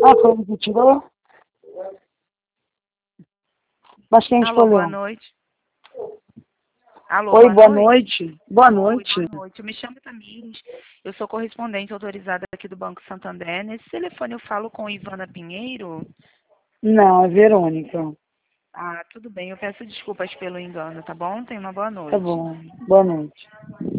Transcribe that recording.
Ah, foi ele que tirou? Mas quem Alô, boa escolheu? noite. Alô, Oi, boa noite. noite. Boa Oi, noite. boa noite. Eu me chamo Tamires. Eu sou correspondente autorizada aqui do Banco Santander. Nesse telefone eu falo com Ivana Pinheiro. Não, é Verônica. Ah, tudo bem. Eu peço desculpas pelo engano, tá bom? Tenha uma boa Tá noite. bom. Boa noite.